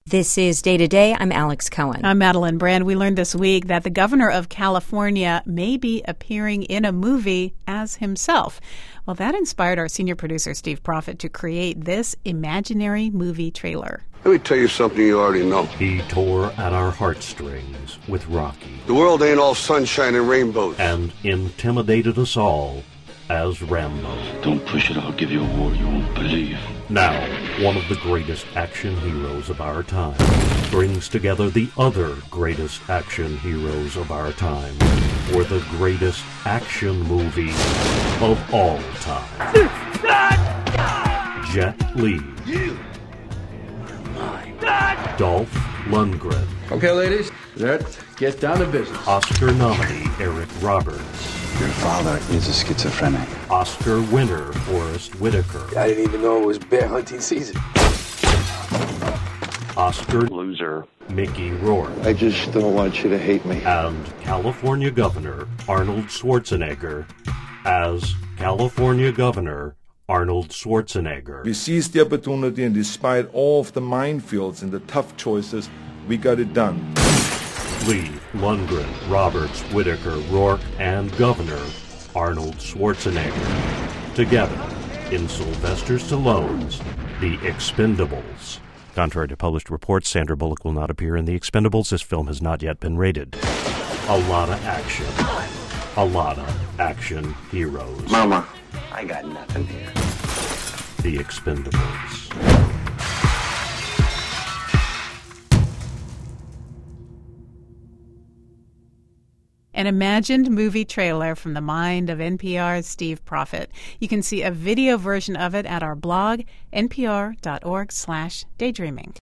This is Day to Day. I'm Alex Cohen. I'm Madeline Brand. We learned this week that the governor of California may be appearing in a movie as himself. Well, that inspired our senior producer, Steve Proffitt, to create this imaginary movie trailer. Let me tell you something you already know. He tore at our heartstrings with Rocky. The world ain't all sunshine and rainbows. And intimidated us all as Rambo. Don't push it, I'll give you a war you won't believe. Now, one of the greatest action heroes of our time brings together the other greatest action heroes of our time for the greatest action movie of all time. Jet Li. You are mine. Dolph Lundgren. Okay, ladies, let's get down to business. Oscar nominee Eric Roberts. Your father is a schizophrenic. Oscar winner Forrest Whitaker. I didn't even know it was bear hunting season. Oscar loser Mickey Rourke. I just don't want you to hate me. And California Governor Arnold Schwarzenegger as California Governor Arnold Schwarzenegger. We seized the opportunity, and despite all of the minefields and the tough choices, we got it done. Lee, Lundgren, Roberts, Whitaker, Rourke, and Governor Arnold Schwarzenegger. Together in Sylvester Stallone's The Expendables. Contrary to published reports, Sandra Bullock will not appear in The Expendables. This film has not yet been rated. A lot of action. A lot of action heroes. Mama, I got nothing here. The Expendables. An imagined movie trailer from the mind of NPR's Steve Proffitt. You can see a video version of it at our blog, npr.org/daydreaming.